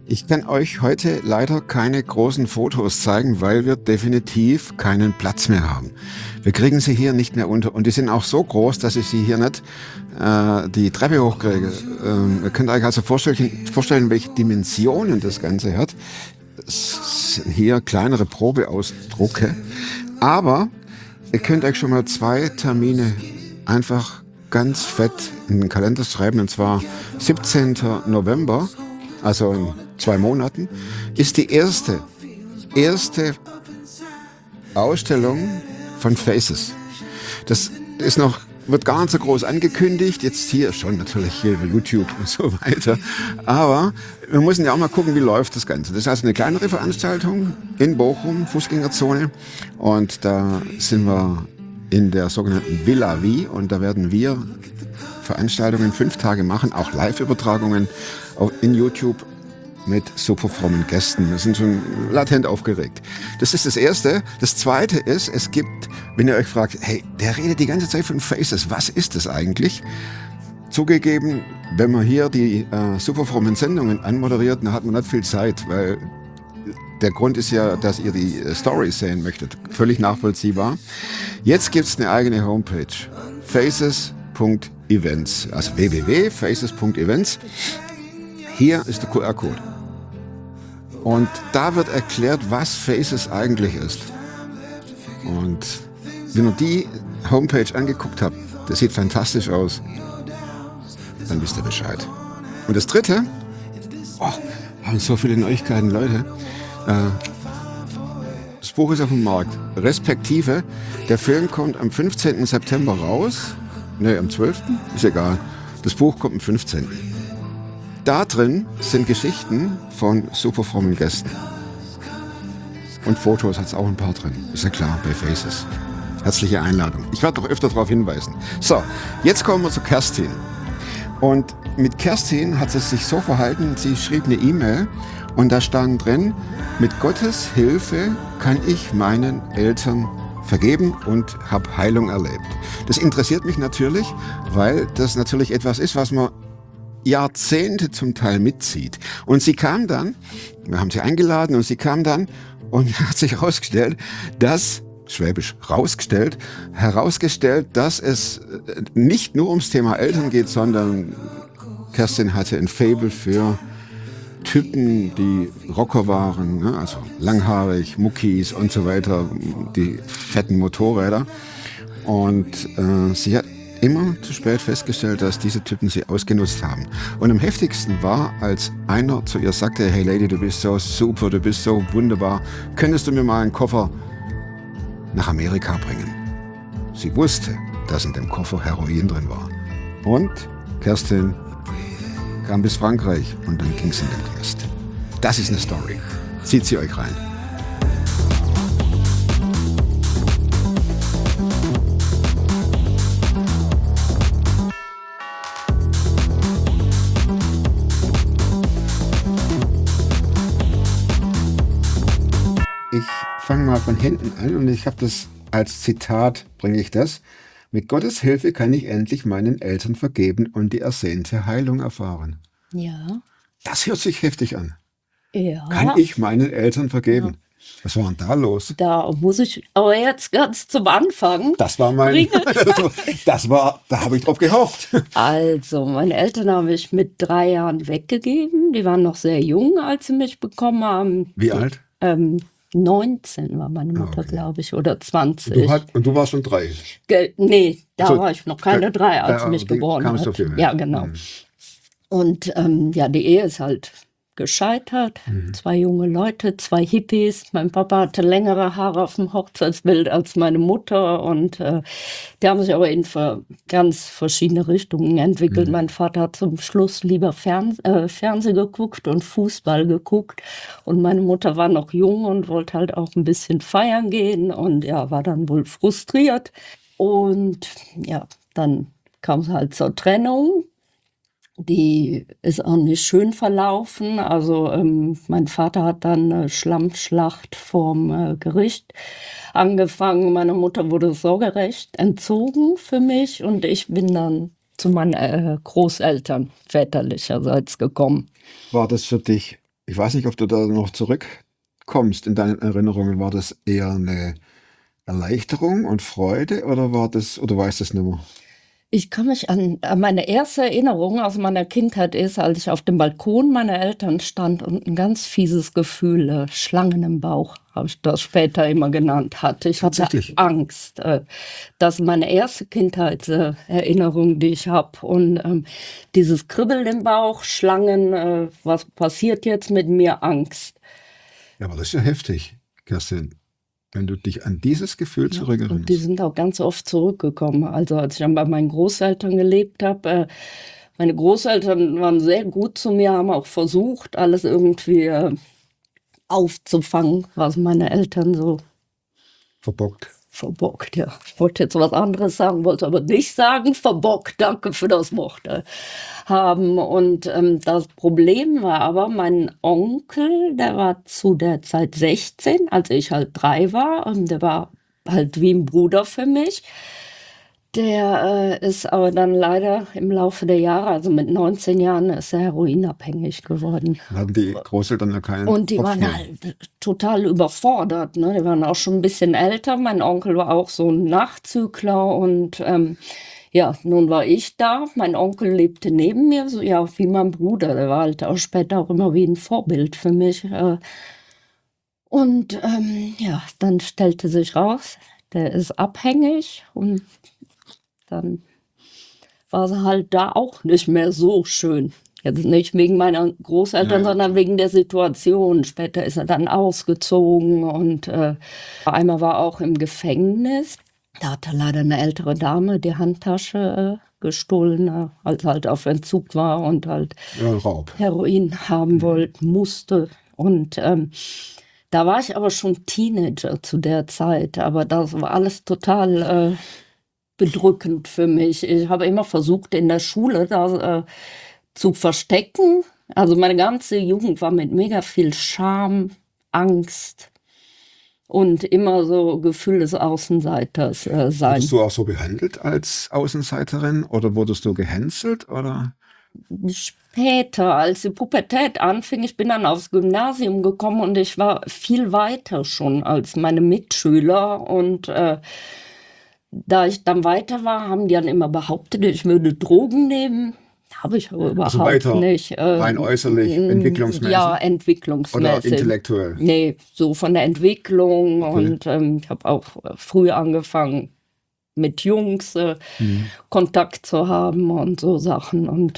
Ich kann euch heute leider keine großen Fotos zeigen, weil wir definitiv keinen Platz mehr haben. Wir kriegen sie hier nicht mehr unter und die sind auch so groß, dass ich sie hier nicht die Treppe hochkriege. Ihr könnt euch also vorstellen, welche Dimensionen das Ganze hat. Es sind hier kleinere Probeausdrucke, aber ihr könnt euch schon mal 2 Termine einfach ganz fett in den Kalender schreiben, und zwar 17. November, also in 2 Monaten, ist die erste Ausstellung von Faces. Das ist noch, wird gar nicht so groß angekündigt, jetzt hier schon natürlich hier über YouTube und so weiter, aber wir müssen ja auch mal gucken, wie läuft das Ganze. Das ist also eine kleinere Veranstaltung in Bochum, Fußgängerzone, und da sind wir in der sogenannten Villa Wie, und da werden wir Veranstaltungen 5 Tage machen, auch Live-Übertragungen in YouTube mit super frommen Gästen. Wir sind schon latent aufgeregt. Das ist das Erste. Das Zweite ist, es gibt, wenn ihr euch fragt, hey, der redet die ganze Zeit von Faces, was ist das eigentlich? Zugegeben, wenn man hier die super frommen Sendungen anmoderiert, dann hat man nicht viel Zeit, weil der Grund ist ja, dass ihr die Stories sehen möchtet. Völlig nachvollziehbar. Jetzt gibt's eine eigene Homepage. Faces.events. Also www.faces.events. Hier ist der QR-Code. Und da wird erklärt, was Faces eigentlich ist. Und wenn ihr die Homepage angeguckt habt, das sieht fantastisch aus, dann wisst ihr Bescheid. Und das Dritte, haben so viele Neuigkeiten, Leute. Das Buch ist auf dem Markt. Respektive, der Film kommt am 15. September raus. Ne, am 12. Ist egal. Das Buch kommt am 15. Da drin sind Geschichten von super frommen Gästen. Und Fotos hat es auch ein paar drin. Ist ja klar, bei Faces. Herzliche Einladung. Ich werde doch öfter darauf hinweisen. So, jetzt kommen wir zu Kerstin. Und mit Kerstin hat es sich so verhalten, sie schrieb eine E-Mail und da stand drin, mit Gottes Hilfe kann ich meinen Eltern vergeben und habe Heilung erlebt. Das interessiert mich natürlich, weil das natürlich etwas ist, was man Jahrzehnte zum Teil mitzieht. Und sie kam dann, wir haben sie eingeladen und sie kam dann und hat sich herausgestellt, dass es nicht nur ums Thema Eltern geht, sondern Kerstin hatte ein Faible für Typen, die Rocker waren, ne? Also langhaarig, Muckis und so weiter, die fetten Motorräder. Und sie hat immer zu spät festgestellt, dass diese Typen sie ausgenutzt haben. Und am heftigsten war, als einer zu ihr sagte, hey Lady, du bist so super, du bist so wunderbar, könntest du mir mal einen Koffer nach Amerika bringen? Sie wusste, dass in dem Koffer Heroin drin war. Und Kerstin kam bis Frankreich und dann ging es in den Knast. Das ist eine Story. Zieht sie euch rein. Ich fange mal von hinten an und ich habe das als Zitat, bringe ich das. Mit Gottes Hilfe kann ich endlich meinen Eltern vergeben und die ersehnte Heilung erfahren. Ja. Das hört sich heftig an. Ja. Kann ich meinen Eltern vergeben? Ja. Was war denn da los? Da muss ich aber jetzt ganz zum Anfang. Das war da habe ich drauf gehofft. Also, meine Eltern haben mich mit 3 Jahren weggegeben. Die waren noch sehr jung, als sie mich bekommen haben. Wie alt? 19 war meine Mutter, glaube ich, oder 20. Und du warst schon 3? Nee, da war ich noch keine 3, als sie mich geboren hat. Ja, genau. Und die Ehe ist halt gescheitert. 2 junge Leute, 2 Hippies. Mein Papa hatte längere Haare auf dem Hochzeitsbild als meine Mutter. Und die haben sich aber in ganz verschiedene Richtungen entwickelt. Mein Vater hat zum Schluss lieber Fernsehen geguckt und Fußball geguckt. Und meine Mutter war noch jung und wollte halt auch ein bisschen feiern gehen. Und ja, war dann wohl frustriert. Und ja, dann kam es halt zur Trennung. Die ist auch nicht schön verlaufen. Also mein Vater hat dann eine Schlammschlacht vorm Gericht angefangen. Meine Mutter wurde sorgerecht entzogen für mich und ich bin dann zu meinen Großeltern väterlicherseits gekommen. War das für dich Ich weiß nicht, ob du da noch zurückkommst in deinen Erinnerungen. War das eher eine Erleichterung und Freude oder oder weißt du es nicht mehr? Ich kann mich an meine erste Erinnerung aus meiner Kindheit ist, als ich auf dem Balkon meiner Eltern stand und ein ganz fieses Gefühl, Schlangen im Bauch, habe ich das später immer genannt, hatte. Ich hatte Angst. Das ist meine erste Kindheitserinnerung, die ich habe. Und dieses Kribbeln im Bauch, Schlangen, was passiert jetzt mit mir? Angst. Ja, aber das ist ja heftig, Kerstin. Wenn du dich an dieses Gefühl zurückerinnerst. Und die sind auch ganz oft zurückgekommen. Also als ich dann bei meinen Großeltern gelebt habe, meine Großeltern waren sehr gut zu mir, haben auch versucht, alles irgendwie aufzufangen, was meine Eltern so verbockt, ja. Ich wollte jetzt was anderes sagen, wollte aber nicht sagen, verbockt, danke für das Wort, haben. Und das Problem war aber, mein Onkel, der war zu der Zeit 16, als ich halt 3 war. Der war halt wie ein Bruder für mich. Der ist aber dann leider im Laufe der Jahre, also mit 19 Jahren, ist er heroinabhängig geworden. Haben die Großeltern ja keinen Und die waren halt total überfordert. Ne? Die waren auch schon ein bisschen älter. Mein Onkel war auch so ein Nachzügler. Und ja, nun war ich da. Mein Onkel lebte neben mir, so ja, wie mein Bruder. Der war halt auch später auch immer wie ein Vorbild für mich. Und ja, dann stellte sich raus, der ist abhängig und dann war es halt da auch nicht mehr so schön. Jetzt nicht wegen meiner Großeltern, sondern wegen der Situation. Später ist er dann ausgezogen und einmal war auch im Gefängnis. Da hatte leider eine ältere Dame die Handtasche gestohlen, als er halt auf Entzug war und halt Heroin haben musste. Und da war ich aber schon Teenager zu der Zeit. Aber das war alles total bedrückend für mich. Ich habe immer versucht, in der Schule das zu verstecken. Also meine ganze Jugend war mit mega viel Scham, Angst und immer so Gefühl des Außenseiters sein. Wurdest du auch so behandelt als Außenseiterin oder wurdest du gehänselt? Oder? Später, als die Pubertät anfing, ich bin dann aufs Gymnasium gekommen und ich war viel weiter schon als meine Mitschüler und da ich dann weiter war, haben die dann immer behauptet, ich würde Drogen nehmen. Habe ich aber überhaupt weiter, nicht. Rein äußerlich, entwicklungsmäßig? Ja, entwicklungsmäßig. Oder intellektuell? Nee, so von der Entwicklung. Okay. Und ich habe auch früh angefangen, mit Jungs Kontakt zu haben und so Sachen. Und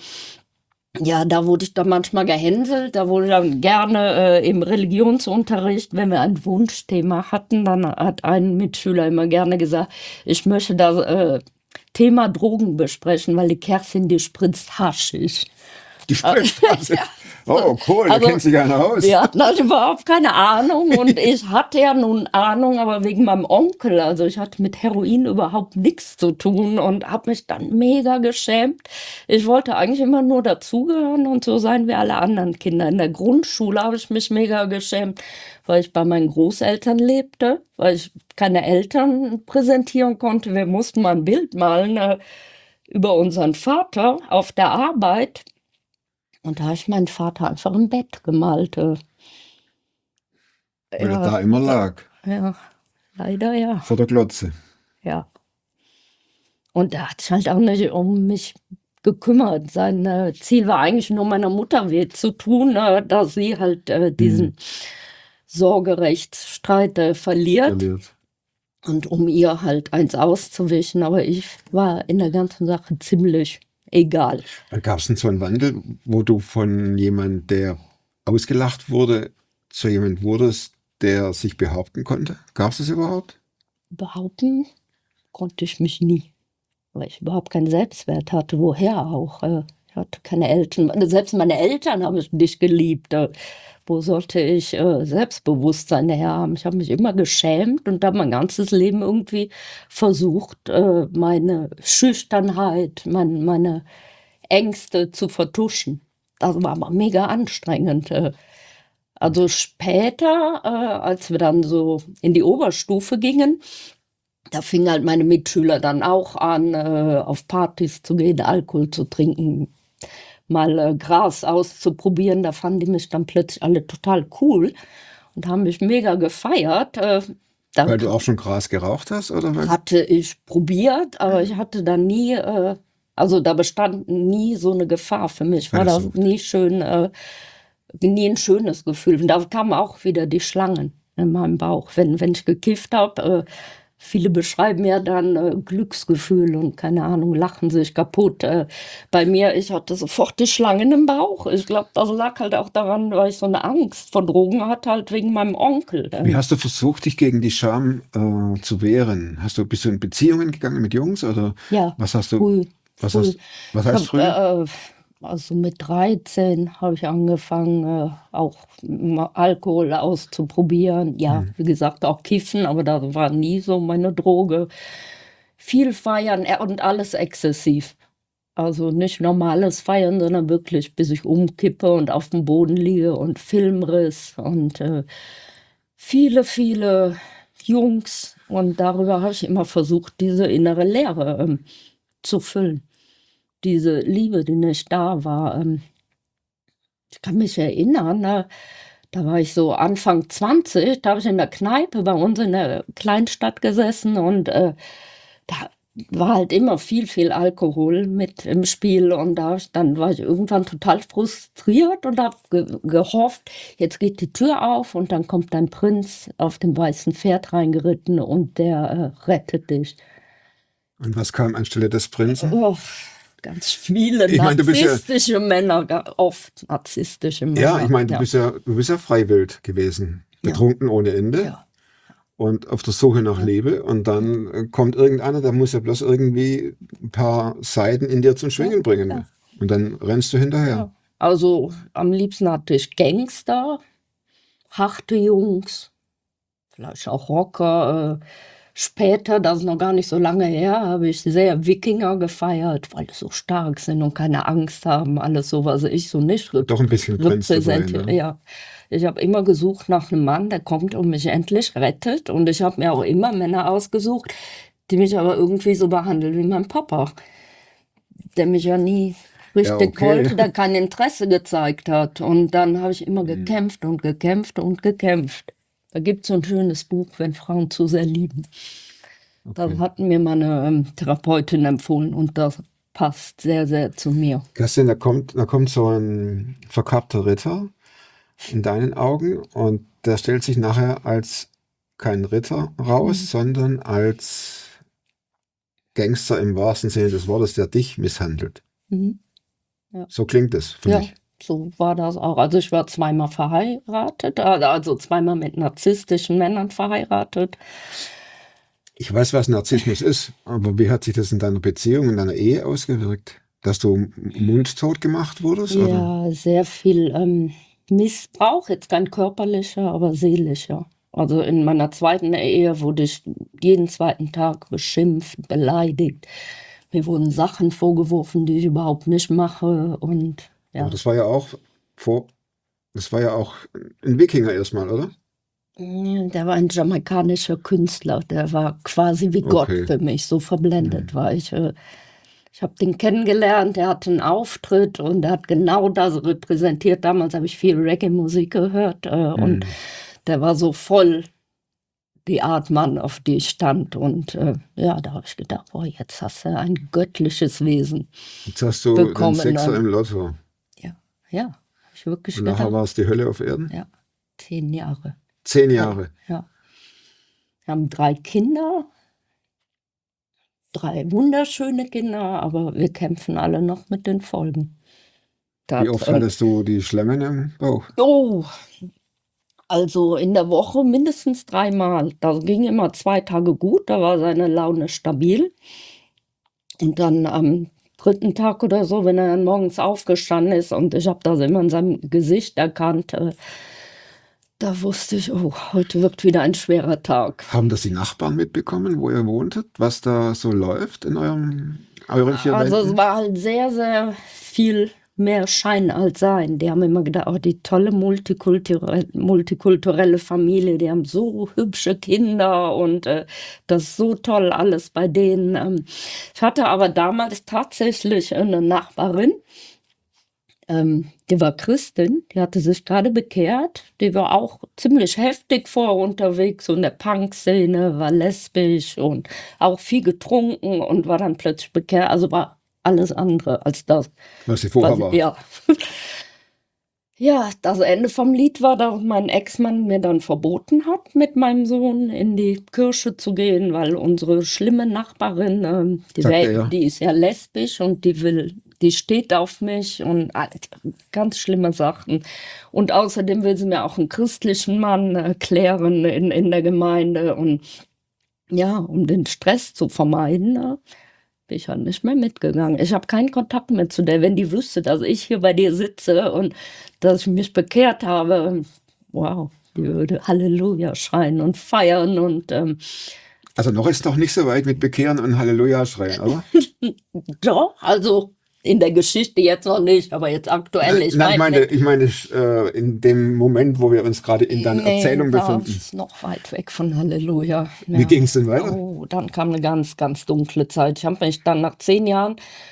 ja, da wurde ich dann manchmal gehänselt. Da wurde dann gerne im Religionsunterricht, wenn wir ein Wunschthema hatten, dann hat ein Mitschüler immer gerne gesagt, ich möchte das Thema Drogen besprechen, weil die Kerstin, die spritzt Haschisch. Die spritzt Haschisch? Oh, cool, da kennt sich einer aus. Wir hatten also überhaupt keine Ahnung und ich hatte ja nun Ahnung, aber wegen meinem Onkel, also ich hatte mit Heroin überhaupt nichts zu tun und habe mich dann mega geschämt. Ich wollte eigentlich immer nur dazugehören und so sein wie alle anderen Kinder. In der Grundschule habe ich mich mega geschämt, weil ich bei meinen Großeltern lebte, weil ich keine Eltern präsentieren konnte. Wir mussten mal ein Bild malen über unseren Vater auf der Arbeit. Und da habe ich meinen Vater einfach im Bett gemalt. Weil er da immer lag. Ja, leider ja. Vor der Glotze. Ja. Und er hat sich halt auch nicht um mich gekümmert. Sein Ziel war eigentlich nur meiner Mutter weh zu tun, dass sie halt diesen Sorgerechtsstreit verliert. Und um ihr halt eins auszuwischen. Aber ich war in der ganzen Sache ziemlich egal. Gab es denn so einen Wandel, wo du von jemand, der ausgelacht wurde, zu jemand wurdest, der sich behaupten konnte? Gab es das überhaupt? Behaupten konnte ich mich nie, weil ich überhaupt keinen Selbstwert hatte. Woher auch? Ich hatte keine Eltern. Selbst meine Eltern haben mich nicht geliebt. Wo sollte ich Selbstbewusstsein her haben? Ich habe mich immer geschämt und habe mein ganzes Leben irgendwie versucht, meine Schüchternheit, meine Ängste zu vertuschen. Das war aber mega anstrengend. Also später, als wir dann so in die Oberstufe gingen, da fingen halt meine Mitschüler dann auch an, auf Partys zu gehen, Alkohol zu trinken. mal Gras auszuprobieren. Da fanden die mich dann plötzlich alle total cool und haben mich mega gefeiert. Weil du auch schon Gras geraucht hast, oder? Hatte ich probiert, aber ich hatte da nie, also da bestand nie so eine Gefahr für mich. War das nie schön, nie ein schönes Gefühl. Und da kamen auch wieder die Schlangen in meinem Bauch, wenn ich gekifft habe. Viele beschreiben ja dann Glücksgefühl und keine Ahnung, lachen sich kaputt. Bei mir, ich hatte sofort die Schlangen im Bauch. Ich glaube, das lag halt auch daran, weil ich so eine Angst vor Drogen hatte, halt wegen meinem Onkel. Wie hast du versucht, dich gegen die Scham zu wehren? Bist du in Beziehungen gegangen mit Jungs oder ja, was hast du? Was heißt früh? Also mit 13 habe ich angefangen, auch Alkohol auszuprobieren. Ja, wie gesagt, auch Kiffen, aber das war nie so meine Droge. Viel feiern und alles exzessiv. Also nicht normales Feiern, sondern wirklich, bis ich umkippe und auf dem Boden liege und Filmriss und viele Jungs. Und darüber habe ich immer versucht, diese innere Leere zu füllen. Diese Liebe, die nicht da war. Ich kann mich erinnern, da war ich so Anfang 20, da habe ich in der Kneipe bei uns in der Kleinstadt gesessen und da war halt immer viel Alkohol mit im Spiel und dann war ich irgendwann total frustriert und habe gehofft, jetzt geht die Tür auf und dann kommt ein Prinz auf dem weißen Pferd reingeritten und der rettet dich. Und was kam anstelle des Prinzen? Oh, ganz viele narzisstische Männer, oft narzisstische Männer. Ja, ich meine, du bist ja freiwillig gewesen, betrunken ohne Ende. Ja. Und auf der Suche nach Liebe und dann kommt irgendeiner, der muss ja bloß irgendwie ein paar Seiten in dir zum Schwingen bringen. Ja. Und dann rennst du hinterher. Ja. Also am liebsten hatte ich Gangster, harte Jungs, vielleicht auch Rocker. Später, das ist noch gar nicht so lange her, habe ich sehr Wikinger gefeiert, weil die so stark sind und keine Angst haben. Alles so, was ich so nicht doch ein bisschen repräsentiere. Ne? Ja. Ich habe immer gesucht nach einem Mann, der kommt und mich endlich rettet. Und ich habe mir auch immer Männer ausgesucht, die mich aber irgendwie so behandeln wie mein Papa, der mich ja nie richtig wollte, der kein Interesse gezeigt hat. Und dann habe ich immer gekämpft und gekämpft und gekämpft. Da gibt es so ein schönes Buch, wenn Frauen zu sehr lieben. Okay. Das hat mir meine Therapeutin empfohlen und das passt sehr zu mir. Kerstin, da kommt so ein verkappter Ritter in deinen Augen und der stellt sich nachher als kein Ritter raus, sondern als Gangster im wahrsten Sinne des Wortes, der dich misshandelt. Ja. So klingt es für mich. So war das auch. Also ich war zweimal verheiratet, also zweimal mit narzisstischen Männern verheiratet. Ich weiß, was Narzissmus ist, aber wie hat sich das in deiner Beziehung, in deiner Ehe ausgewirkt? Dass du mundtot gemacht wurdest? Ja, oder? Sehr viel Missbrauch, jetzt kein körperlicher, aber seelischer. Also in meiner zweiten Ehe wurde ich jeden zweiten Tag beschimpft, beleidigt. Mir wurden Sachen vorgeworfen, die ich überhaupt nicht mache und ja. Aber das war ja auch ein Wikinger erstmal, oder? Der war ein jamaikanischer Künstler, der war quasi wie Gott für mich, so verblendet war ich. Ich habe den kennengelernt, der hatte einen Auftritt und er hat genau das repräsentiert. Damals habe ich viel Reggae-Musik gehört und der war so voll die Art Mann, auf die ich stand. Und da habe ich gedacht, boah, jetzt hast du ein göttliches Wesen Jetzt hast du bekommen, den Sechser im Lotto. Ja, habe ich wirklich gedacht. Und nachher war es die Hölle auf Erden? Ja, 10 Jahre. 10 Jahre? Ja. Wir haben 3 Kinder, 3 wunderschöne Kinder, aber wir kämpfen alle noch mit den Folgen. Wie oft hattest du die Schlemmen im Bauch? Oh, also in der Woche mindestens 3-mal. Das ging immer 2 Tage gut, da war seine Laune stabil. Und dann am 3. Tag oder so, wenn er dann morgens aufgestanden ist und ich habe das immer in seinem Gesicht erkannt, da wusste ich, oh, heute wird wieder ein schwerer Tag. Haben das die Nachbarn mitbekommen, wo ihr wohntet, was da so läuft in euren 4 Wänden? Also es war halt sehr viel mehr Schein als Sein. Die haben immer gedacht, oh, die tolle multikulturelle Familie, die haben so hübsche Kinder und das ist so toll alles bei denen. Ich hatte aber damals tatsächlich eine Nachbarin, Die war Christin, die hatte sich gerade bekehrt. Die war auch ziemlich heftig vorher unterwegs, so in der Punk-Szene, war lesbisch und auch viel getrunken und war dann plötzlich bekehrt. Also war alles andere als das. Was sie vorher war. Ja. Ja, das Ende vom Lied war, dass mein Ex-Mann mir dann verboten hat, mit meinem Sohn in die Kirche zu gehen, weil unsere schlimme Nachbarin, die ist ja lesbisch und die steht auf mich und ganz schlimme Sachen. Und außerdem will sie mir auch einen christlichen Mann erklären in der Gemeinde. Und ja, um den Stress zu vermeiden, bin ich halt nicht mehr mitgegangen. Ich habe keinen Kontakt mehr zu der. Wenn die wüsste, dass ich hier bei dir sitze und dass ich mich bekehrt habe, wow, die würde Halleluja schreien und feiern und also noch ist doch nicht so weit mit Bekehren und Halleluja schreien, oder? Doch, also in der Geschichte jetzt noch nicht, aber jetzt aktuell. Ich meine, in dem Moment, wo wir uns gerade in deiner Erzählung befinden. Ist noch weit weg von Halleluja. Ja. Wie ging es denn weiter? Oh, dann kam eine ganz, ganz dunkle Zeit. Ich habe mich dann nach 10 Jahren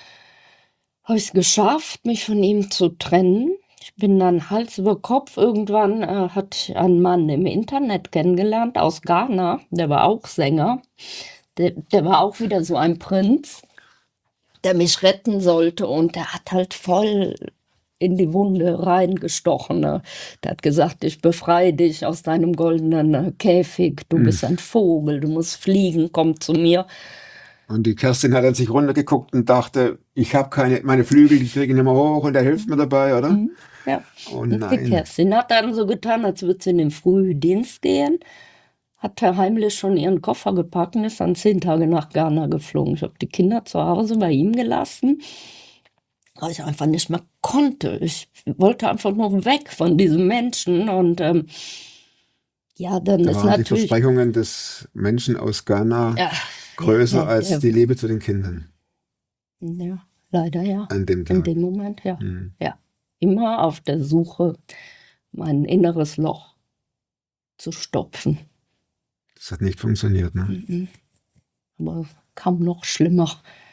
es geschafft, mich von ihm zu trennen. Ich bin dann Hals über Kopf. Irgendwann hatte ich einen Mann im Internet kennengelernt aus Ghana. Der war auch Sänger. Der war auch wieder so ein Prinz, der mich retten sollte, und der hat halt voll in die Wunde reingestochen. Ne? Der hat gesagt, ich befreie dich aus deinem goldenen Käfig, du bist ein Vogel, du musst fliegen, komm zu mir. Und die Kerstin hat an sich runtergeguckt und dachte, ich habe meine Flügel, die kriege ich nicht mehr hoch und er hilft mir dabei, oder? Ja. Oh nein. Die Kerstin hat dann so getan, als würde sie in den Frühdienst gehen, hat heimlich schon ihren Koffer gepackt und ist dann 10 Tage nach Ghana geflogen. Ich habe die Kinder zu Hause bei ihm gelassen, weil ich einfach nicht mehr konnte. Ich wollte einfach nur weg von diesem Menschen. Und ja, dann da ist waren natürlich die Versprechungen des Menschen aus Ghana größer als die Liebe zu den Kindern. Ja, leider ja. An dem Tag. In dem Moment, ja. Ja. Immer auf der Suche, mein inneres Loch zu stopfen. Das hat nicht funktioniert, ne? Aber kam noch schlimmer.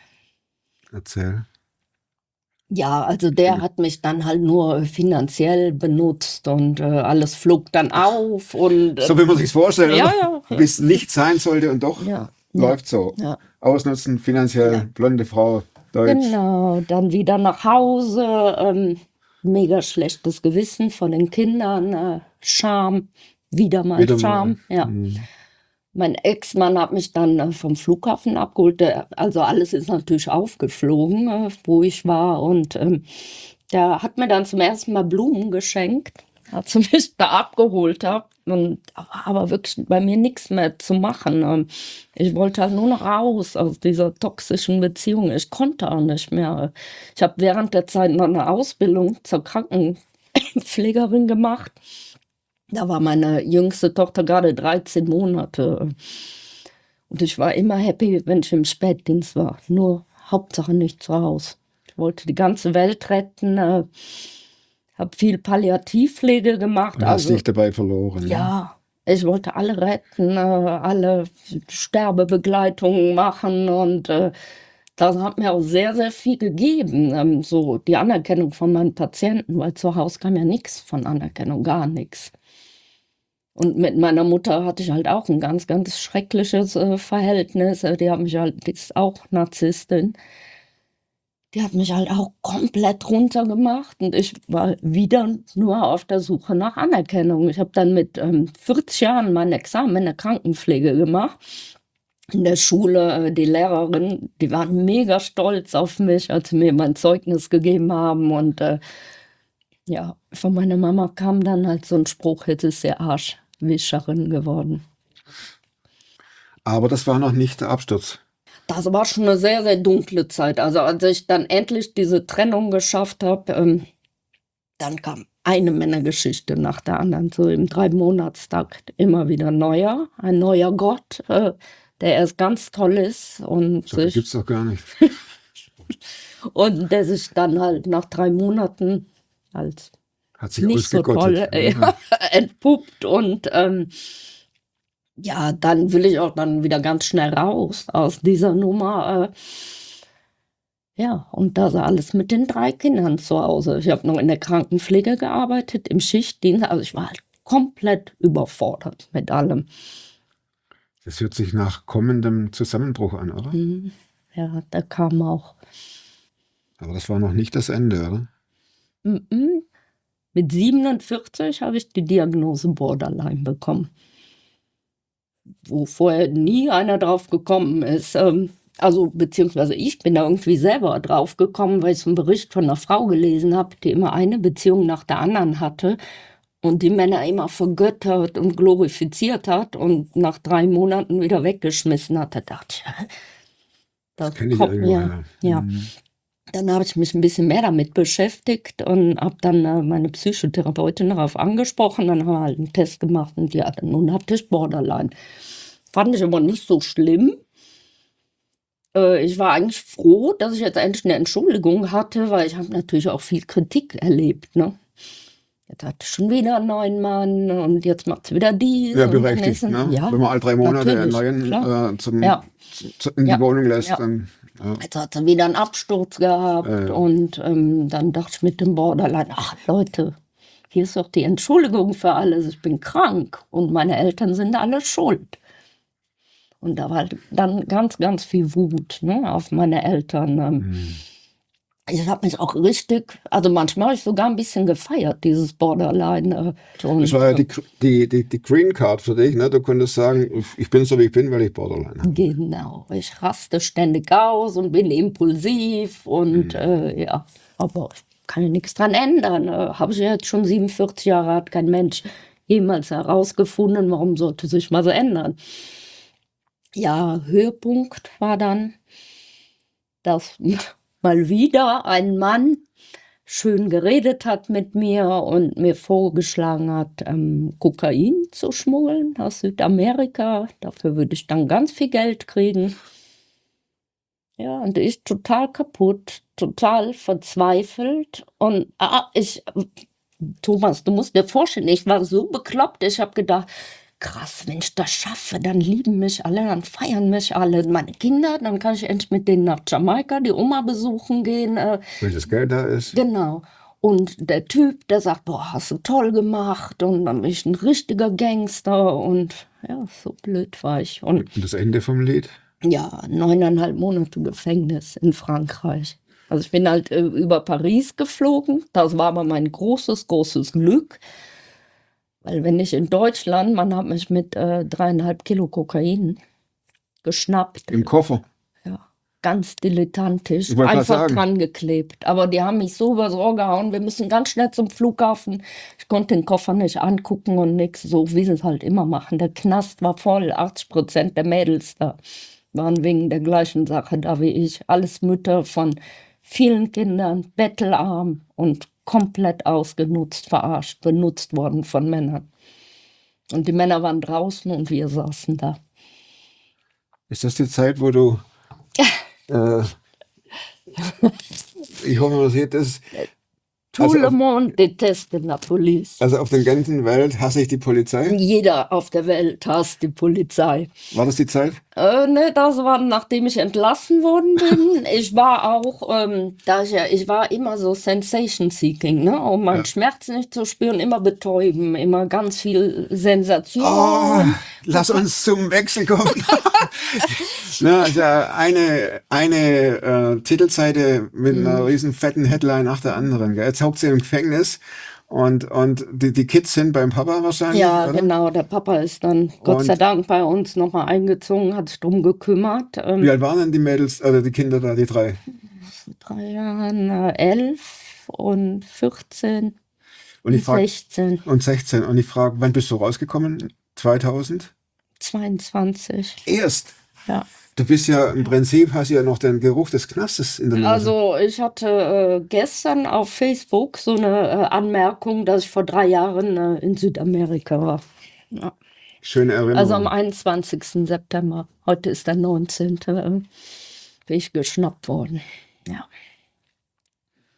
Erzähl. Ja, also der hat mich dann halt nur finanziell benutzt und alles flog dann auf. Und, so wie man sich's vorstellt, ja. Bis nichts sein sollte und doch läuft so. Ja. Ausnutzen, finanziell, blonde Frau, Deutsch. Genau, dann wieder nach Hause, mega schlechtes Gewissen von den Kindern, Scham, wieder mal Scham. Ja. Mein Ex-Mann hat mich dann vom Flughafen abgeholt. Also alles ist natürlich aufgeflogen, wo ich war. Und der hat mir dann zum ersten Mal Blumen geschenkt, als er mich da abgeholt hat. Und aber wirklich bei mir nichts mehr zu machen. Ich wollte halt nur noch raus aus dieser toxischen Beziehung. Ich konnte auch nicht mehr. Ich habe während der Zeit noch eine Ausbildung zur Krankenpflegerin gemacht. Da war meine jüngste Tochter gerade 13 Monate. Und ich war immer happy, wenn ich im Spätdienst war. Nur Hauptsache nicht zu Hause. Ich wollte die ganze Welt retten. Habe viel Palliativpflege gemacht. Und hast dich dabei verloren. Ja, ich wollte alle retten, alle Sterbebegleitungen machen. Und das hat mir auch sehr, sehr viel gegeben. So die Anerkennung von meinen Patienten, weil zu Hause kam ja nichts von Anerkennung, gar nichts. Und mit meiner Mutter hatte ich halt auch ein ganz, ganz schreckliches Verhältnis. Die ist auch Narzisstin. Die hat mich halt auch komplett runtergemacht und ich war wieder nur auf der Suche nach Anerkennung. Ich habe dann mit 40 Jahren mein Examen in der Krankenpflege gemacht. In der Schule, die Lehrerin, die waren mega stolz auf mich, als sie mir mein Zeugnis gegeben haben. Und ja, von meiner Mama kam dann halt so ein Spruch, jetzt ist sie Arschwischerin geworden. Aber das war noch nicht der Absturz. Das war schon eine sehr, sehr dunkle Zeit. Also als ich dann endlich diese Trennung geschafft habe, dann kam eine Männergeschichte nach der anderen. So im 3-Monatstakt immer wieder ein neuer Gott, der erst ganz toll ist. Und so viel gibt's doch gar nicht. Und der sich dann halt nach 3 Monaten als hat sich nicht so toll entpuppt. Und ja, dann will ich auch dann wieder ganz schnell raus aus dieser Nummer. Ja, und das alles mit den 3 Kindern zu Hause. Ich habe noch in der Krankenpflege gearbeitet, im Schichtdienst. Also ich war halt komplett überfordert mit allem. Das hört sich nach kommendem Zusammenbruch an, oder? Ja, da kam auch. Aber das war noch nicht das Ende, oder? Mit 47 habe ich die Diagnose Borderline bekommen, wo vorher nie einer drauf gekommen ist. Also beziehungsweise ich bin da irgendwie selber drauf gekommen, weil ich so einen Bericht von einer Frau gelesen habe, die immer eine Beziehung nach der anderen hatte und die Männer immer vergöttert und glorifiziert hat und nach 3 Monaten wieder weggeschmissen hat. Da dachte ich, das kenne ich irgendwo. Ja. Dann habe ich mich ein bisschen mehr damit beschäftigt und habe dann meine Psychotherapeutin darauf angesprochen. Dann haben wir halt einen Test gemacht und ja, nun hatte ich Borderline. Fand ich aber nicht so schlimm. Ich war eigentlich froh, dass ich jetzt endlich eine Entschuldigung hatte, weil ich habe natürlich auch viel Kritik erlebt. Ne? Jetzt hat schon wieder einen neuen Mann und jetzt macht sie wieder dies. Ja, berechtigt. Ne? Ja, wenn man alle 3 Monate einen neuen in die Wohnung lässt, dann... Ja. Jetzt hat sie wieder einen Absturz gehabt und dann dachte ich mit dem Borderline, ach Leute, hier ist doch die Entschuldigung für alles, ich bin krank und meine Eltern sind alle schuld. Und da war dann ganz, ganz viel Wut, ne, auf meine Eltern. Ich habe mich auch richtig, also manchmal habe ich sogar ein bisschen gefeiert, dieses Borderline. Das war ja die Green Card für dich, ne? Du konntest sagen, ich bin so wie ich bin, weil ich Borderline habe. Genau, ich raste ständig aus und bin impulsiv und ja, aber ich kann ja nichts dran ändern. Habe ich jetzt schon 47 Jahre, hat kein Mensch jemals herausgefunden, warum sollte sich mal so ändern. Ja, Höhepunkt war dann, dass mal wieder ein Mann schön geredet hat mit mir und mir vorgeschlagen hat, Kokain zu schmuggeln aus Südamerika. Dafür würde ich dann ganz viel Geld kriegen. Ja, und ich total kaputt, total verzweifelt. Und Thomas, du musst dir vorstellen, ich war so bekloppt, ich habe gedacht, krass, wenn ich das schaffe, dann lieben mich alle, dann feiern mich alle, meine Kinder, dann kann ich endlich mit denen nach Jamaika die Oma besuchen gehen. Wenn das Geld da ist. Genau. Und der Typ, der sagt, boah, hast du toll gemacht und dann bin ich ein richtiger Gangster und ja, so blöd war ich. Und das Ende vom Lied? Ja, 9,5 Monate Gefängnis in Frankreich. Also ich bin halt über Paris geflogen, das war aber mein großes, großes Glück. Weil wenn ich in Deutschland, man hat mich mit 3,5 Kilo Kokain geschnappt. Im Koffer? Ja, ganz dilettantisch, einfach dran geklebt. Aber die haben mich so übers Ohr gehauen, wir müssen ganz schnell zum Flughafen. Ich konnte den Koffer nicht angucken und nix, so wie sie es halt immer machen. Der Knast war voll, 80% der Mädels da waren wegen der gleichen Sache da wie ich. Alles Mütter von vielen Kindern, bettelarm und komplett ausgenutzt, verarscht, benutzt worden von Männern. Und die Männer waren draußen und wir saßen da. Ist das die Zeit, wo du... ich hoffe, man sieht das... Tout le monde déteste la police. Also auf der ganzen Welt hasse ich die Polizei? Jeder auf der Welt hasst die Polizei. War das die Zeit? Ne, das war, nachdem ich entlassen worden bin. Ich war auch, ich war immer so Sensation-Seeking, ne? Um meinen Schmerz nicht zu spüren, immer betäuben, immer ganz viel Sensation. Oh, lass uns zum Wechsel kommen. Na, also eine Titelseite mit einer riesen fetten Headline nach der anderen. Gell? Jetzt hockt sie im Gefängnis und die Kids sind beim Papa wahrscheinlich, ja, oder? Genau, der Papa ist dann Gott sei Dank bei uns nochmal eingezogen, hat sich drum gekümmert. Wie alt waren denn die Mädels, also die Kinder da, die 3? 3 Jahren, 11 und 14 und 16. Und 16. Und ich frage, wann bist du rausgekommen? 2000? 22. Erst? Ja. Du bist ja im Prinzip, hast ja noch den Geruch des Knastes in der Nase. Also ich hatte gestern auf Facebook so eine Anmerkung, dass ich vor 3 Jahren in Südamerika war. Ja. Schöne Erinnerung. Also am 21. September, heute ist der 19. Bin ich geschnappt worden. Ja.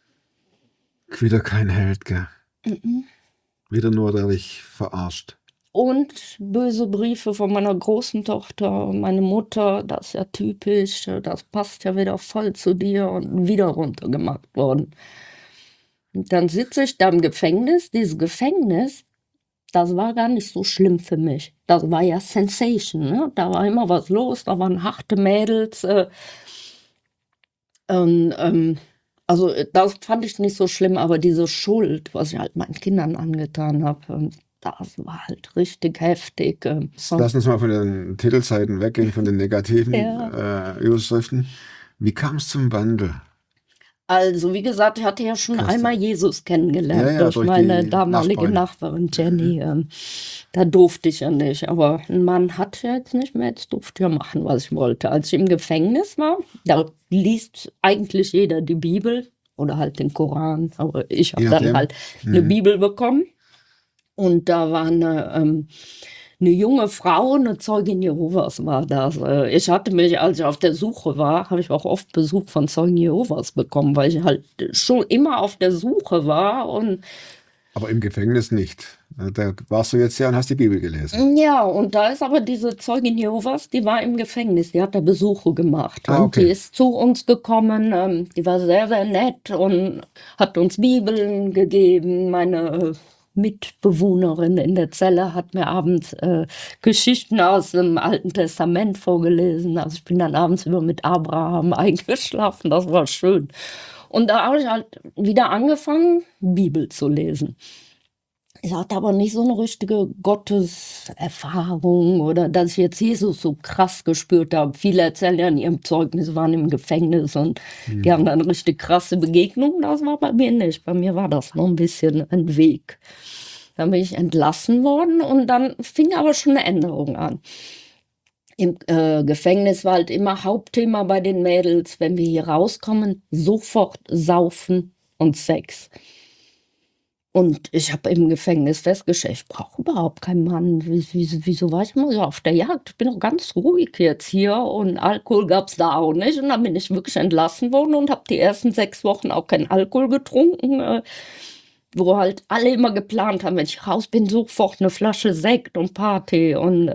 Wieder kein Held, gell? Wieder nur, der dich verarscht. Und böse Briefe von meiner großen Tochter, meine Mutter, das ist ja typisch, das passt ja wieder voll zu dir und wieder runtergemacht worden. Und dann sitze ich da im Gefängnis. Dieses Gefängnis, das war gar nicht so schlimm für mich. Das war ja Sensation, ne? Da war immer was los, da waren harte Mädels. Also das fand ich nicht so schlimm, aber diese Schuld, was ich halt meinen Kindern angetan habe, das war halt richtig heftig. Lass uns mal von den Titelseiten weggehen, von den negativen Überschriften. Wie kam es zum Wandel? Also, wie gesagt, ich hatte ja schon einmal Jesus kennengelernt durch meine damalige Nachbarin Jenny. Da durfte ich ja nicht, aber ein Mann hatte ja jetzt nicht mehr, jetzt durfte ich ja machen, was ich wollte. Als ich im Gefängnis war, da liest eigentlich jeder die Bibel oder halt den Koran, aber ich habe dann halt eine Bibel bekommen. Und da war eine junge Frau, eine Zeugin Jehovas war das. Ich hatte mich, als ich auf der Suche war, habe ich auch oft Besuch von Zeugen Jehovas bekommen, weil ich halt schon immer auf der Suche war. Aber im Gefängnis nicht. Da warst du jetzt ja und hast die Bibel gelesen. Ja, und da ist aber diese Zeugin Jehovas, die war im Gefängnis, die hat da Besuche gemacht. Und die ist zu uns gekommen, die war sehr, sehr nett und hat uns Bibeln gegeben. Meine Mitbewohnerin in der Zelle hat mir abends Geschichten aus dem Alten Testament vorgelesen. Also ich bin dann abends über mit Abraham eingeschlafen, das war schön. Und da habe ich halt wieder angefangen, Bibel zu lesen. Ich hatte aber nicht so eine richtige Gotteserfahrung oder dass ich jetzt Jesus so krass gespürt habe. Viele erzählen ja in ihrem Zeugnis, waren im Gefängnis und die haben dann richtig krasse Begegnungen. Das war bei mir nicht. Bei mir war das noch ein bisschen ein Weg. Dann bin ich entlassen worden und dann fing aber schon eine Änderung an. Im Gefängnis war halt immer Hauptthema bei den Mädels, wenn wir hier rauskommen, sofort Saufen und Sex. Und ich habe im Gefängnis festgestellt, ich brauche überhaupt keinen Mann. Wieso war ich immer so auf der Jagd? Ich bin doch ganz ruhig jetzt hier und Alkohol gab es da auch nicht. Und dann bin ich wirklich entlassen worden und habe die ersten 6 Wochen auch keinen Alkohol getrunken, wo halt alle immer geplant haben, wenn ich raus bin, sofort eine Flasche Sekt und Party. Und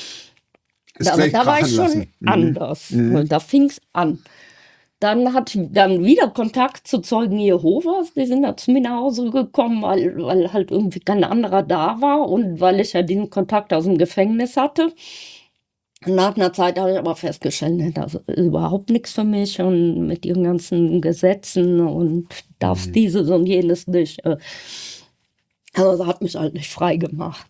da war ich schon anders. Da fing es an. Dann hatte ich dann wieder Kontakt zu Zeugen Jehovas. Die sind da zu mir nach Hause gekommen, weil halt irgendwie kein anderer da war und weil ich ja diesen Kontakt aus dem Gefängnis hatte. Nach einer Zeit habe ich aber festgestellt, das ist überhaupt nichts für mich und mit ihren ganzen Gesetzen und darfst dieses und jenes nicht. Also das hat mich halt nicht frei gemacht.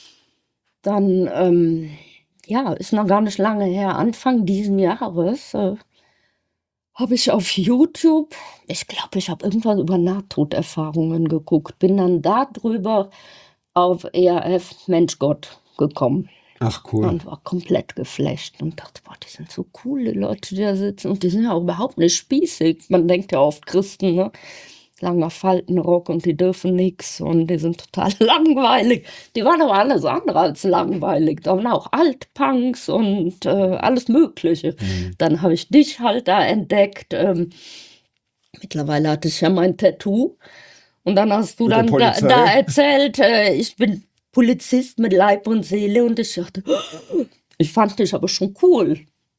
Dann, ist noch gar nicht lange her, Anfang diesen Jahres, habe ich auf YouTube, ich glaube, ich habe irgendwas über Nahtoderfahrungen geguckt, bin dann darüber auf ERF Mensch Gott gekommen. Ach cool. Und war komplett geflasht und dachte, boah, die sind so cool, die Leute, die da sitzen. Und die sind ja auch überhaupt nicht spießig. Man denkt ja oft, Christen, ne? Langer Faltenrock und die dürfen nichts und die sind total langweilig. Die waren aber alles andere als langweilig. Da waren auch Altpunks und alles Mögliche. Dann habe ich dich halt da entdeckt. Mittlerweile hatte ich ja mein Tattoo. Und dann hast du dann da erzählt, ich bin Polizist mit Leib und Seele. Und ich dachte, ich fand dich aber schon cool.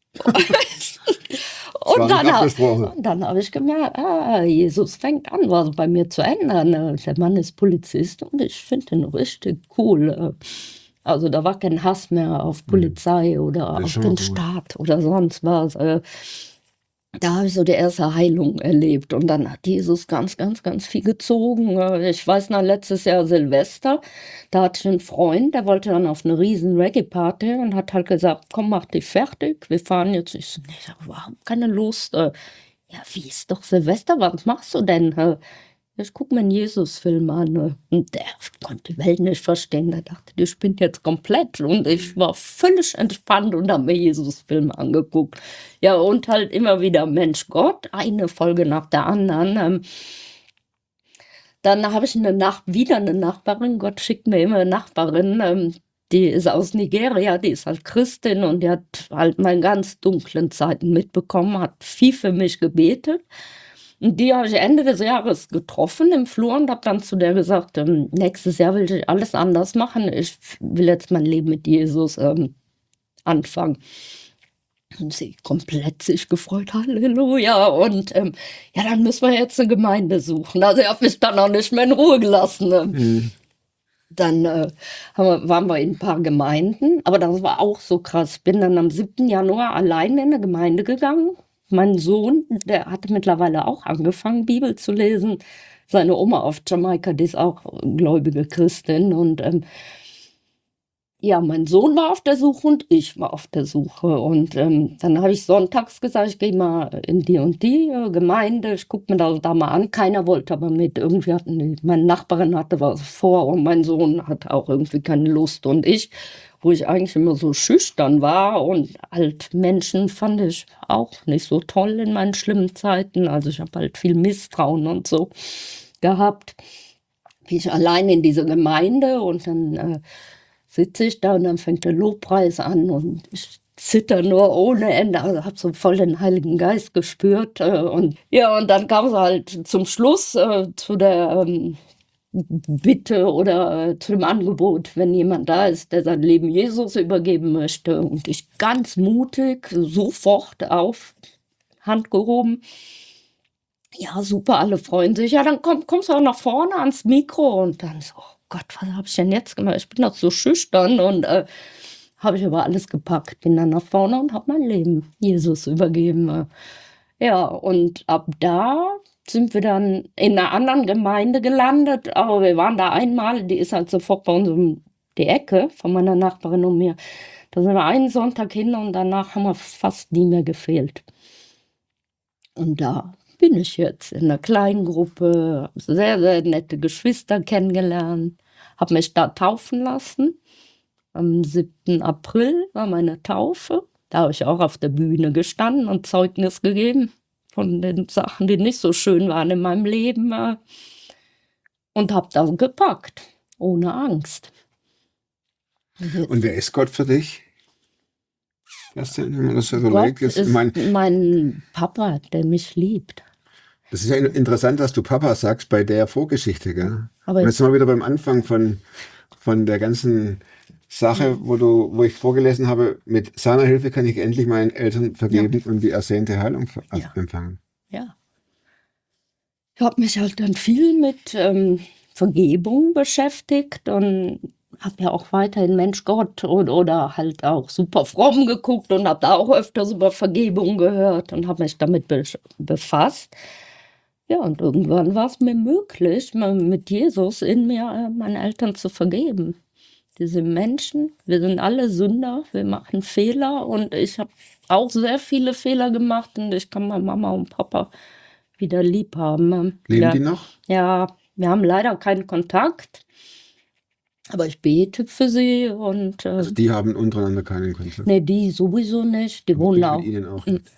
Und dann habe ich gemerkt, Jesus fängt an, was bei mir zu ändern. Der Mann ist Polizist und ich finde ihn richtig cool. Also da war kein Hass mehr auf Polizei oder auf den Staat oder sonst was. Da habe ich so die erste Heilung erlebt und dann hat Jesus ganz, ganz, ganz viel gezogen. Ich weiß noch, letztes Jahr Silvester, da hatte ich einen Freund, der wollte dann auf eine riesen Reggae-Party und hat halt gesagt, komm, mach dich fertig, wir fahren jetzt. Ich so, nee, ich habe überhaupt keine Lust. Ja, wie ist doch Silvester, was machst du denn? Ich gucke mir einen Jesus-Film an und der konnte die Welt nicht verstehen. Der dachte, die spinnt jetzt komplett. Und ich war völlig entspannt und habe mir Jesus-Filme angeguckt. Ja, und halt immer wieder Mensch Gott, eine Folge nach der anderen. Dann habe ich wieder eine Nachbarin, Gott schickt mir immer eine Nachbarin, die ist aus Nigeria, die ist halt Christin und die hat halt meine ganz dunklen Zeiten mitbekommen, hat viel für mich gebetet. Und die habe ich Ende des Jahres getroffen im Flur und habe dann zu der gesagt, nächstes Jahr will ich alles anders machen. Ich will jetzt mein Leben mit Jesus anfangen. Und sie komplett sich gefreut, Halleluja. Und ja, dann müssen wir jetzt eine Gemeinde suchen. Also ich habe mich dann auch nicht mehr in Ruhe gelassen. Dann waren wir in ein paar Gemeinden, aber das war auch so krass. Bin dann am 7. Januar allein in eine Gemeinde gegangen. Mein Sohn, der hatte mittlerweile auch angefangen, Bibel zu lesen. Seine Oma auf Jamaika, die ist auch gläubige Christin. Und ja, mein Sohn war auf der Suche und ich war auf der Suche. Und dann habe ich sonntags gesagt, ich gehe mal in die und die Gemeinde, ich gucke mir das da mal an. Keiner wollte aber mit. Irgendwie meine Nachbarin hatte was vor und mein Sohn hatte auch irgendwie keine Lust. Und ich, wo ich eigentlich immer so schüchtern war und halt Menschen fand ich auch nicht so toll in meinen schlimmen Zeiten. Also ich habe halt viel Misstrauen und so gehabt. Bin ich allein in diese Gemeinde und dann sitze ich da und dann fängt der Lobpreis an und ich zitter nur ohne Ende, also habe so voll den Heiligen Geist gespürt und ja, und dann kam es halt zum Schluss zu der Bitte oder zu dem Angebot, wenn jemand da ist, der sein Leben Jesus übergeben möchte und ich ganz mutig sofort auf Hand gehoben. Ja, super, alle freuen sich. Ja, dann kommst du auch nach vorne ans Mikro und dann so, oh Gott, was habe ich denn jetzt gemacht? Ich bin doch so schüchtern und habe ich aber alles gepackt. Bin dann nach vorne und habe mein Leben Jesus übergeben. Ja, und ab da sind wir dann in einer anderen Gemeinde gelandet. Aber wir waren da einmal, die ist halt sofort bei uns um die Ecke von meiner Nachbarin und mir. Da sind wir einen Sonntag hin und danach haben wir fast nie mehr gefehlt. Und da bin ich jetzt in einer kleinen Gruppe, habe sehr, sehr nette Geschwister kennengelernt, habe mich da taufen lassen. Am 7. April war meine Taufe. Da habe ich auch auf der Bühne gestanden und Zeugnis gegeben von den Sachen, die nicht so schön waren in meinem Leben. Und habe das gepackt, ohne Angst. Und wer ist Gott für dich? Wenn man das so überlegt, ist mein Papa, der mich liebt. Das ist ja interessant, dass du Papa sagst bei der Vorgeschichte, gell? Aber jetzt sind wir wieder beim Anfang von der ganzen Sache, wo ich vorgelesen habe, mit seiner Hilfe kann ich endlich meinen Eltern vergeben und die ersehnte Heilung empfangen. Ja. Ich habe mich halt dann viel mit Vergebung beschäftigt und habe ja auch weiterhin Mensch Gott oder halt auch super fromm geguckt und habe da auch öfters über Vergebung gehört und habe mich damit befasst. Ja, und irgendwann war es mir möglich, mit Jesus in mir meinen Eltern zu vergeben. Diese Menschen, wir sind alle Sünder, wir machen Fehler und ich habe auch sehr viele Fehler gemacht und ich kann meine Mama und Papa wieder lieb haben. Leben die noch? Ja, wir haben leider keinen Kontakt, aber ich bete für sie und... also die haben untereinander keinen Kontakt? Nee, die sowieso nicht, die wohnen auch... mit ihnen auch nicht?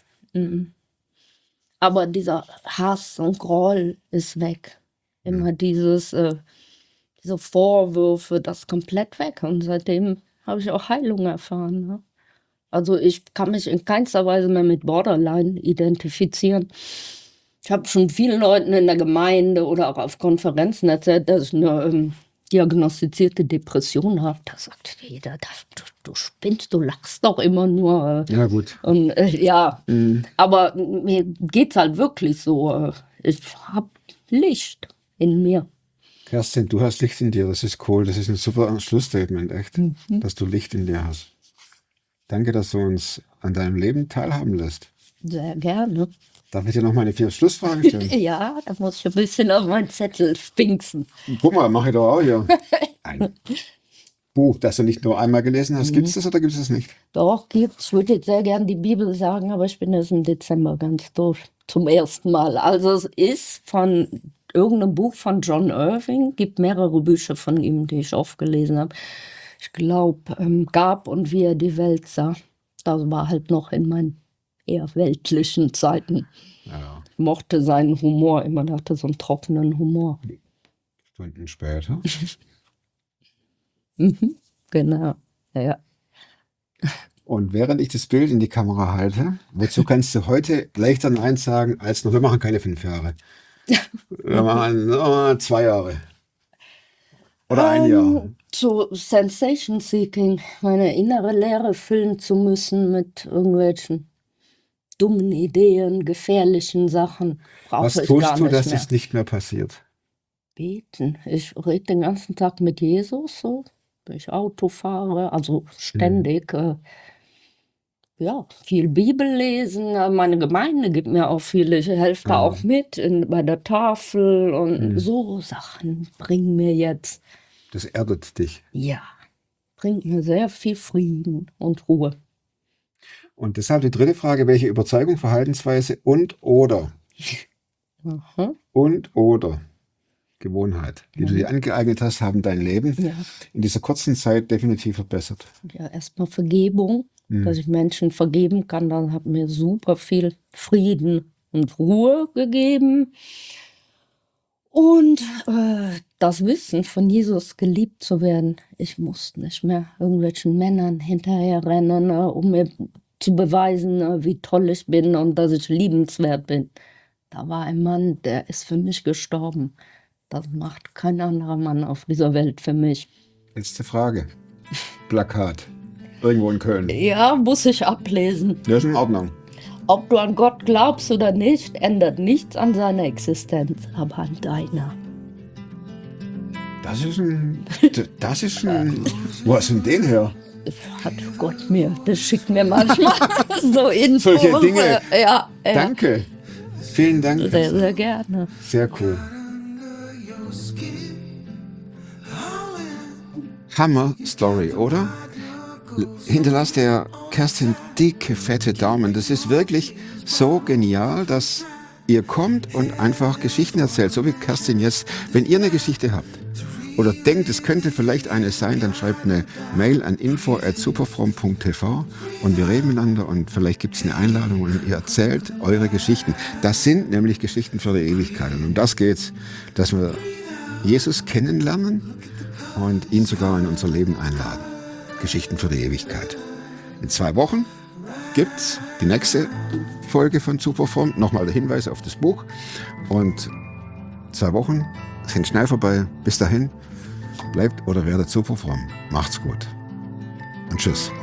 Aber dieser Hass und Groll ist weg. Immer diese Vorwürfe, das ist komplett weg. Und seitdem habe ich auch Heilung erfahren. Ne? Also ich kann mich in keinster Weise mehr mit Borderline identifizieren. Ich habe schon vielen Leuten in der Gemeinde oder auch auf Konferenzen erzählt, dass ich eine diagnostizierte Depression habe. Da sagt jeder, du spinnst, du lachst doch immer nur. Ja, gut. Und, aber mir geht es halt wirklich so. Ich habe Licht in mir. Kerstin, du hast Licht in dir, das ist cool. Das ist ein super Schlussstatement, echt, dass du Licht in dir hast. Danke, dass du uns an deinem Leben teilhaben lässt. Sehr gerne. Darf ich dir noch meine 4 Schlussfragen stellen? Ja, da muss ich ein bisschen auf meinen Zettel spinksen. Guck mal, mache ich doch auch hier. Ein Buch, das du nicht nur einmal gelesen hast. Gibt es das oder gibt es das nicht? Doch, gibt's. Ich würde jetzt sehr gerne die Bibel sagen, aber ich bin jetzt im Dezember ganz durch. Zum ersten Mal. Also es ist von irgendeinem Buch von John Irving. Gibt mehrere Bücher von ihm, die ich oft gelesen habe. Ich glaube, Gab und wie er die Welt sah. Das war halt noch in meinen eher weltlichen Zeiten. Ja. Ich mochte seinen Humor immer, der hatte so einen trockenen Humor. Stunden später. Genau, ja. Und während ich das Bild in die Kamera halte, wozu kannst du heute leichter Nein sagen als noch, wir machen keine 5 Jahre. Wir machen 2 Jahre. Oder 1 Jahr. So Sensation Seeking, meine innere Leere füllen zu müssen mit irgendwelchen dummen Ideen, gefährlichen Sachen. Was tust du, dass es nicht mehr passiert? Beten. Ich rede den ganzen Tag mit Jesus, so, wenn ich Auto fahre, also ständig. Ja, viel Bibel lesen. Meine Gemeinde gibt mir auch viel. Ich helfe da auch mit bei der Tafel und so Sachen bringen mir jetzt. Das erdet dich. Ja, bringt mir sehr viel Frieden und Ruhe. Und deshalb die dritte Frage, welche Überzeugung, Verhaltensweise und oder Gewohnheit, die du dir angeeignet hast, haben dein Leben in dieser kurzen Zeit definitiv verbessert? Ja, erstmal Vergebung, dass ich Menschen vergeben kann. Dann hat mir super viel Frieden und Ruhe gegeben. Und das Wissen, von Jesus geliebt zu werden. Ich muss nicht mehr irgendwelchen Männern hinterherrennen, um mir zu beweisen, wie toll ich bin und dass ich liebenswert bin. Da war ein Mann, der ist für mich gestorben. Das macht kein anderer Mann auf dieser Welt für mich. Letzte Frage. Plakat. Irgendwo in Köln. Ja, muss ich ablesen. Das ist in Ordnung. Ob du an Gott glaubst oder nicht, ändert nichts an seiner Existenz, aber an deiner. Das ist ein, wo hast du denn den her? Hat Gott mir, das schickt mir manchmal so Infos. Solche Dinge. Ja. Danke. Vielen Dank. Sehr, sehr gerne. Sehr cool. Hammer Story, oder? Hinterlasst der Kerstin dicke, fette Daumen. Das ist wirklich so genial, dass ihr kommt und einfach Geschichten erzählt, so wie Kerstin jetzt. Wenn ihr eine Geschichte habt oder denkt, es könnte vielleicht eine sein, dann schreibt eine Mail an info@superfrom.tv und wir reden miteinander und vielleicht gibt es eine Einladung und ihr erzählt eure Geschichten. Das sind nämlich Geschichten für die Ewigkeit. Und um das geht's, dass wir Jesus kennenlernen und ihn sogar in unser Leben einladen. Geschichten für die Ewigkeit. In 2 Wochen gibt's die nächste Folge von Superfrom. Nochmal der Hinweis auf das Buch. Und 2 Wochen sind schnell vorbei. Bis dahin, bleibt oder werdet Superfrom. Macht's gut. Und tschüss.